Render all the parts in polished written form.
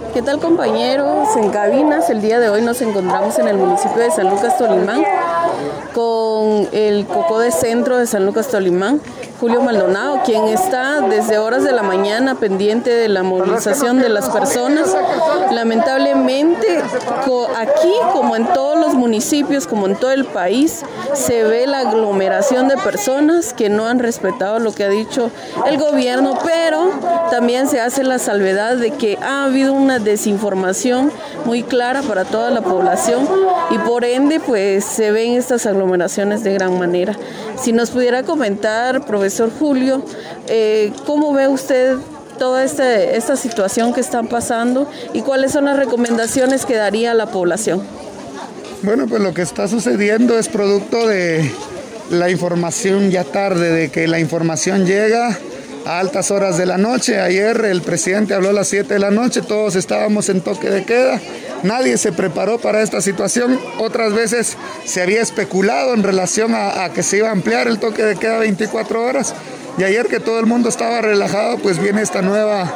¿Qué tal, compañeros? En cabinas, el día de hoy nos encontramos en el municipio de San Lucas, Tolimán, con el COCODE Centro de San Lucas, Tolimán, Julio Maldonado, quien está desde horas de la mañana pendiente de la movilización de las personas. Lamentablemente, aquí, como en todos los municipios, como en todo el país, se ve la aglomeración de personas que no han respetado lo que ha dicho el gobierno, pero también se hace la salvedad de que ha habido una desinformación muy clara para toda la población y por ende pues se ven estas aglomeraciones de gran manera. Si nos pudiera comentar, profesor Julio, ¿cómo ve usted toda esta situación que están pasando y cuáles son las recomendaciones que daría a la población? Bueno, pues lo que está sucediendo es producto de la información ya tarde, de que la información llega a altas horas de la noche. Ayer el presidente habló a las 7 de la noche, todos estábamos en toque de queda, nadie se preparó para esta situación. Otras veces se había especulado en relación a que se iba a ampliar el toque de queda 24 horas y ayer que todo el mundo estaba relajado, pues viene esta nueva,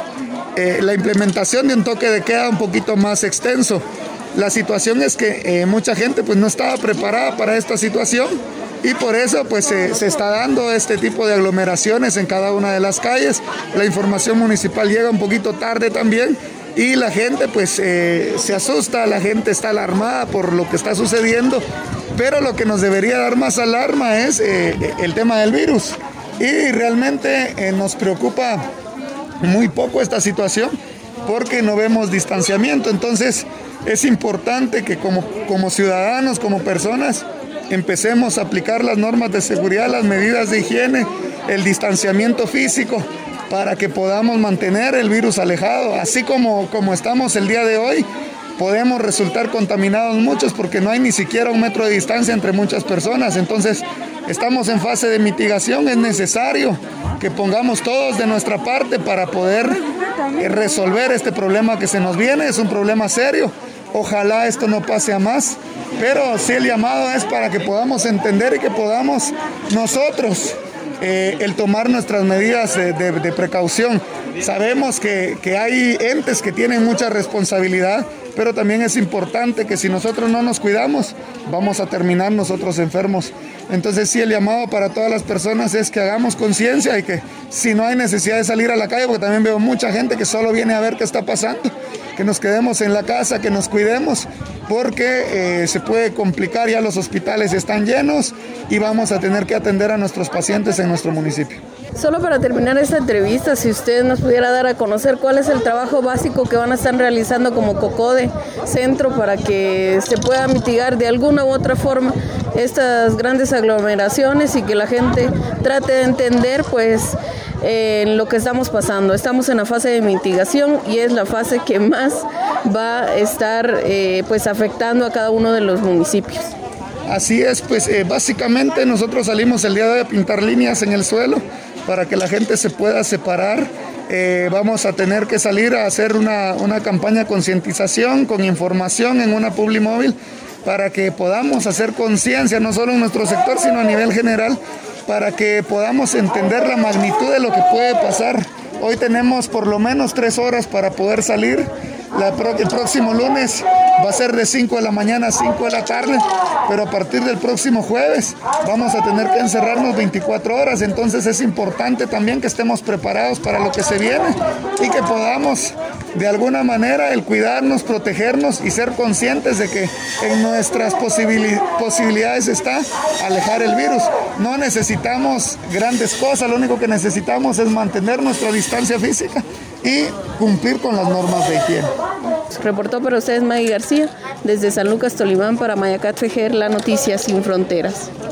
la implementación de un toque de queda un poquito más extenso. La situación es que mucha gente pues no estaba preparada para esta situación y por eso pues se está dando este tipo de aglomeraciones en cada una de las calles. La información municipal llega un poquito tarde también y la gente pues se asusta, la gente está alarmada por lo que está sucediendo, pero lo que nos debería dar más alarma es el tema del virus y realmente nos preocupa muy poco esta situación porque no vemos distanciamiento. Entonces es importante que como ciudadanos, como personas, empecemos a aplicar las normas de seguridad, las medidas de higiene, el distanciamiento físico, para que podamos mantener el virus alejado. Así como estamos el día de hoy, podemos resultar contaminados muchos porque no hay ni siquiera 1 metro de distancia entre muchas personas. Entonces, estamos en fase de mitigación, es necesario que pongamos todos de nuestra parte para poder resolver este problema que se nos viene. Es un problema serio. Ojalá esto no pase a más, pero sí el llamado es para que podamos entender y que podamos nosotros el tomar nuestras medidas de precaución. Sabemos que hay entes que tienen mucha responsabilidad, pero también es importante que si nosotros no nos cuidamos, vamos a terminar nosotros enfermos. Entonces sí, el llamado para todas las personas es que hagamos conciencia y que si no hay necesidad de salir a la calle, porque también veo mucha gente que solo viene a ver qué está pasando, que nos quedemos en la casa, que nos cuidemos, porque se puede complicar, ya los hospitales están llenos y vamos a tener que atender a nuestros pacientes en nuestro municipio. Solo para terminar esta entrevista, si usted nos pudiera dar a conocer cuál es el trabajo básico que van a estar realizando como COCODE Centro para que se pueda mitigar de alguna u otra forma estas grandes aglomeraciones y que la gente trate de entender pues lo que estamos pasando. Estamos en la fase de mitigación y es la fase que más va a estar pues afectando a cada uno de los municipios. Así es, pues básicamente nosotros salimos el día de hoy a pintar líneas en el suelo para que la gente se pueda separar. Vamos a tener que salir a hacer una campaña de concientización con información en una publimóvil para que podamos hacer conciencia no solo en nuestro sector sino a nivel general, para que podamos entender la magnitud de lo que puede pasar. Hoy tenemos por lo menos 3 horas para poder salir. El próximo lunes va a ser de 5 de la mañana a 5 de la tarde, pero a partir del próximo jueves vamos a tener que encerrarnos 24 horas. Entonces es importante también que estemos preparados para lo que se viene y que podamos de alguna manera el cuidarnos, protegernos y ser conscientes de que en nuestras posibilidades está alejar el virus. No necesitamos grandes cosas, lo único que necesitamos es mantener nuestra distancia física y cumplir con las normas de higiene. Reportó para ustedes Maggie García desde San Lucas, Tolimán para Mayacat FGR, la noticia sin fronteras.